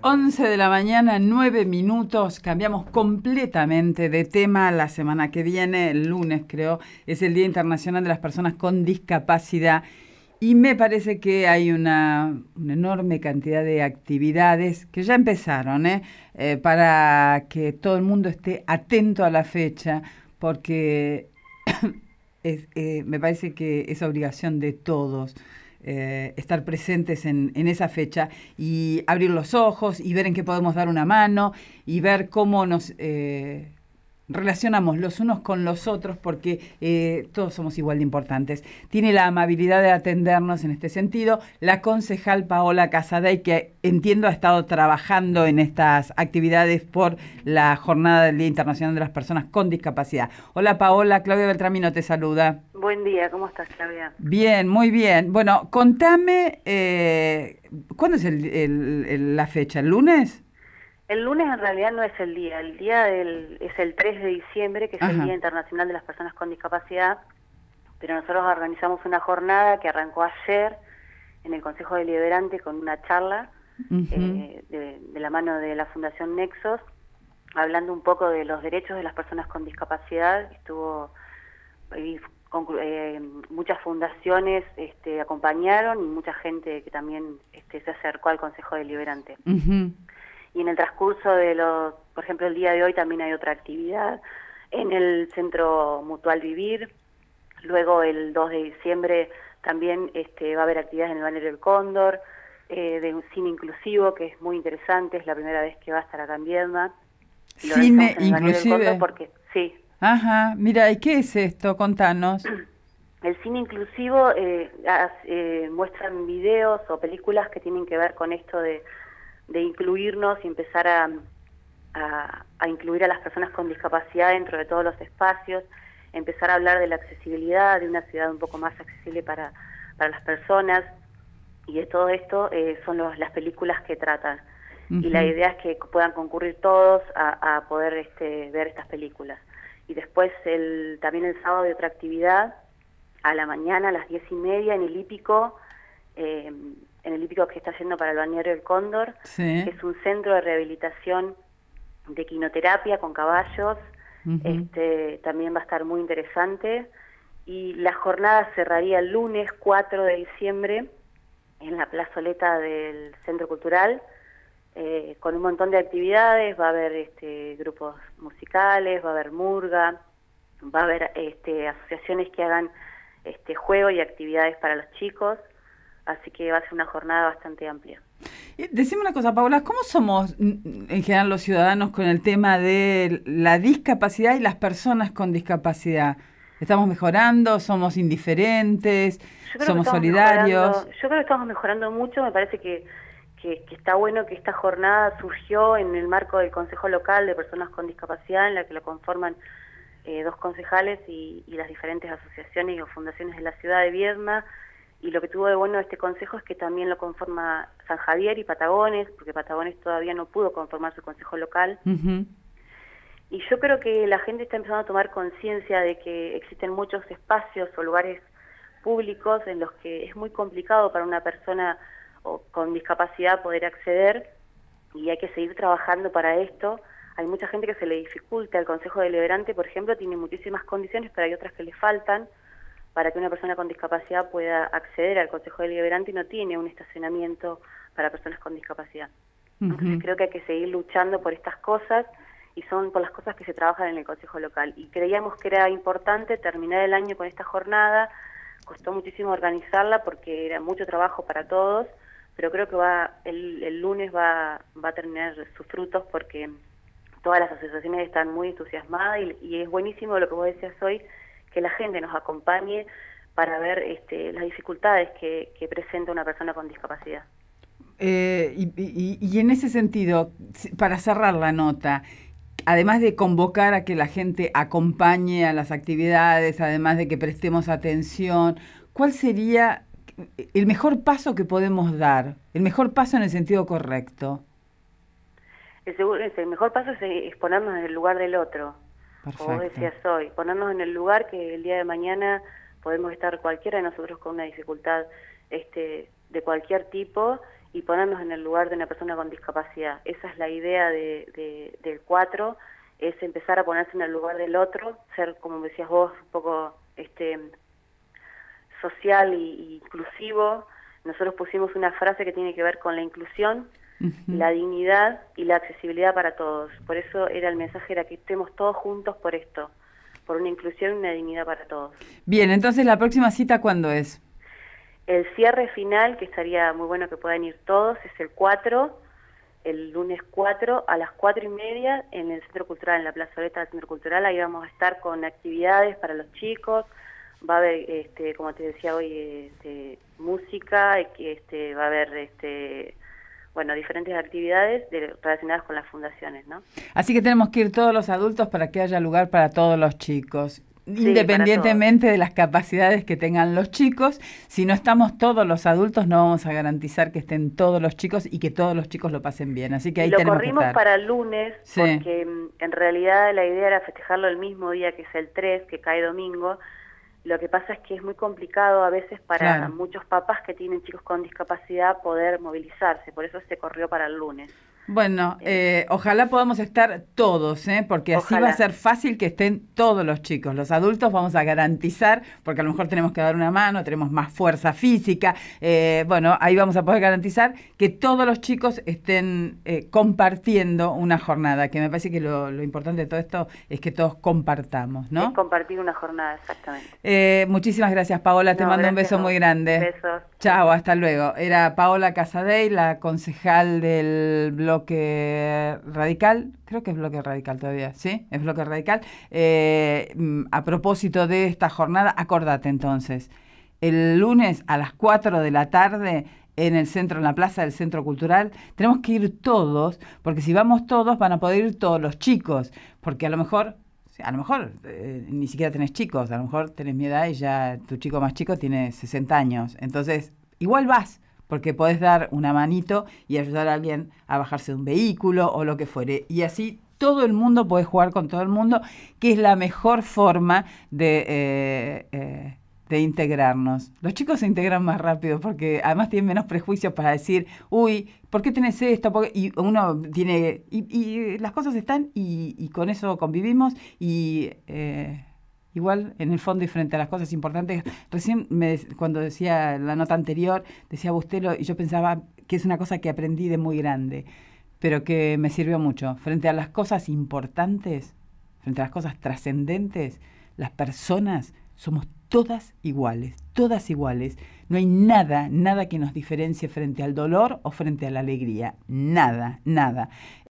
11 de la mañana, 9 minutos. Cambiamos completamente de tema. La semana que viene, el lunes creo, es el Día Internacional de las Personas con Discapacidad. Y me parece que hay una enorme cantidad de actividades que ya empezaron, para que todo el mundo esté atento a la fecha, porque me parece que es obligación de todos estar presentes en esa fecha y abrir los ojos y ver en qué podemos dar una mano y ver cómo nos relacionamos los unos con los otros, porque todos somos igual de importantes. Tiene la amabilidad de atendernos en este sentido la concejal Paola Casaday, que entiendo ha estado trabajando en estas actividades por la jornada del Día Internacional de las Personas con Discapacidad. Hola Paola, Claudia Beltramino te saluda. Buen día, ¿cómo estás, Claudia? Bien, muy bien. Bueno, contame, ¿cuándo es la fecha? ¿El lunes? El lunes en realidad no es el día es el 3 de diciembre, que es el Día Internacional de las Personas con Discapacidad, pero nosotros organizamos una jornada que arrancó ayer en el Consejo Deliberante con una charla de la mano de la Fundación Nexos, hablando un poco de los derechos de las personas con discapacidad. Estuvo muchas fundaciones acompañaron y mucha gente que también se acercó al Consejo Deliberante. Y en el transcurso por ejemplo, el día de hoy también hay otra actividad en el Centro Mutual Vivir. Luego el 2 de diciembre también va a haber actividades en el Balneario del Cóndor, de un cine inclusivo que es muy interesante, es la primera vez que va a estar acá en Viedma. Cine inclusive. Porque sí. Ajá, mira, ¿y qué es esto? Contanos. El cine inclusivo muestran videos o películas que tienen que ver con esto de incluirnos y empezar a incluir a las personas con discapacidad dentro de todos los espacios, empezar a hablar de la accesibilidad, de una ciudad un poco más accesible para las personas, y de todo esto son las películas que tratan. Y la idea es que puedan concurrir todos a poder ver estas películas. Y después también el sábado hay otra actividad, a la mañana a las 10:30 en el hípico, que está yendo para el Balneario del Cóndor, sí. que es un centro de rehabilitación de equinoterapia con caballos. También va a estar muy interesante. Y la jornada cerraría el lunes 4 de diciembre en la plazoleta del Centro Cultural, con un montón de actividades. Va a haber grupos musicales, va a haber murga, va a haber asociaciones que hagan juego y actividades para los chicos. Así que va a ser una jornada bastante amplia. Decime una cosa, Paola, ¿cómo somos en general los ciudadanos con el tema de la discapacidad y las personas con discapacidad? ¿Estamos mejorando? ¿Somos indiferentes? ¿Somos solidarios? Yo creo que estamos mejorando mucho. Me parece que está bueno que esta jornada surgió en el marco del Consejo Local de Personas con Discapacidad, en la que lo conforman 2 concejales y las diferentes asociaciones o fundaciones de la ciudad de Viedma. Y lo que tuvo de bueno este consejo es que también lo conforma San Javier y Patagones, porque Patagones todavía no pudo conformar su consejo local. Y yo creo que la gente está empezando a tomar conciencia de que existen muchos espacios o lugares públicos en los que es muy complicado para una persona con discapacidad poder acceder, y hay que seguir trabajando para esto. Hay mucha gente que se le dificulta. El Consejo Deliberante, por ejemplo, tiene muchísimas condiciones, pero hay otras que le faltan para que una persona con discapacidad pueda acceder al Consejo Deliberante, y no tiene un estacionamiento para personas con discapacidad. Entonces creo que hay que seguir luchando por estas cosas, y son por las cosas que se trabajan en el Consejo Local. Y creíamos que era importante terminar el año con esta jornada. Costó muchísimo organizarla porque era mucho trabajo para todos, pero creo que el lunes va a tener sus frutos, porque todas las asociaciones están muy entusiasmadas, y es buenísimo lo que vos decías hoy, que la gente nos acompañe para ver las dificultades que presenta una persona con discapacidad. Y en ese sentido, para cerrar la nota, además de convocar a que la gente acompañe a las actividades, además de que prestemos atención, ¿cuál sería el mejor paso que podemos dar? El mejor paso en el sentido correcto. El mejor paso es ponernos en el lugar del otro. Perfecto. Como vos decías hoy, ponernos en el lugar que el día de mañana podemos estar cualquiera de nosotros con una dificultad de cualquier tipo, y ponernos en el lugar de una persona con discapacidad. Esa es la idea del 4, es empezar a ponerse en el lugar del otro, ser, como decías vos, un poco social y inclusivo. Nosotros pusimos una frase que tiene que ver con la inclusión, la dignidad y la accesibilidad para todos. Por eso el mensaje era que estemos todos juntos por esto, por una inclusión y una dignidad para todos. Bien, entonces la próxima cita, ¿cuándo es? El cierre final, que estaría muy bueno que puedan ir todos, es el 4, el lunes 4 a las 4:30 en el Centro Cultural, en la plazoleta del Centro Cultural. Ahí vamos a estar con actividades para los chicos. Va a haber, como te decía hoy, música, va a haber, diferentes actividades relacionadas con las fundaciones, ¿no? Así que tenemos que ir todos los adultos para que haya lugar para todos los chicos. Sí, Independientemente de las capacidades que tengan los chicos, si no estamos todos los adultos, no vamos a garantizar que estén todos los chicos y que todos los chicos lo pasen bien. Así que ahí tenemos que estar. Lo corrimos para el lunes, sí, porque en realidad la idea era festejarlo el mismo día, que es el 3, que cae domingo. Lo que pasa es que es muy complicado a veces para muchos papás que tienen chicos con discapacidad poder movilizarse, por eso se corrió para el lunes. Bueno, ojalá podamos estar todos, porque así va a ser fácil que estén todos los chicos. Los adultos vamos a garantizar, porque a lo mejor tenemos que dar una mano, tenemos más fuerza física. Ahí vamos a poder garantizar que todos los chicos estén compartiendo una jornada, que me parece que lo importante de todo esto es que todos compartamos, ¿no? Es compartir una jornada, exactamente. Muchísimas gracias, Paola. Te mando un beso muy grande. Besos. Chao, hasta luego. Era Paola Casadei, la concejal del Bloque Radical, creo que es Bloque Radical todavía, ¿sí? Es Bloque Radical. A propósito de esta jornada, acordate entonces, el lunes a las 4 de la tarde en el centro, en la plaza del Centro Cultural, tenemos que ir todos, porque si vamos todos van a poder ir todos los chicos, porque a lo mejor ni siquiera tenés chicos, a lo mejor tenés mi edad y ya tu chico más chico tiene 60 años. Entonces, igual vas, porque podés dar una manito y ayudar a alguien a bajarse de un vehículo o lo que fuere. Y así todo el mundo puede jugar con todo el mundo, que es la mejor forma de integrarnos. Los chicos se integran más rápido porque además tienen menos prejuicios para decir, uy, ¿por qué tenés esto? Y uno tiene, y las cosas están y con eso convivimos y igual en el fondo y frente a las cosas importantes. Recién cuando decía la nota anterior, decía Bustelo y yo pensaba que es una cosa que aprendí de muy grande, pero que me sirvió mucho. Frente a las cosas importantes, frente a las cosas trascendentes, las personas somos todas iguales, todas iguales. No hay nada que nos diferencie frente al dolor o frente a la alegría. Nada.